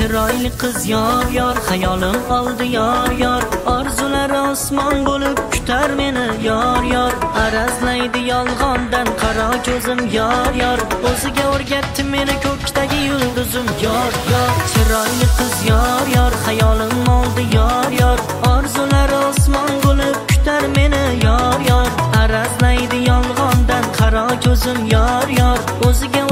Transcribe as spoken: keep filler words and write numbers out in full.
chiroyli qiz yor yor, xayolim oldi yor yor, orzular osmon bo'lib kutar meni yor yor, arazlaydi yolg'ondan qaro ko'zim yor yor, o'ziga o'rgatdi meni ko'kdagi yulduzim yor yor, chiroyli qiz yor yor, xayolim oldi yor yor, orzular osmon bo'lib kutar meni yor yor, arazlaydi yolg'ondan qaro ko'zim yor yor, o'ziga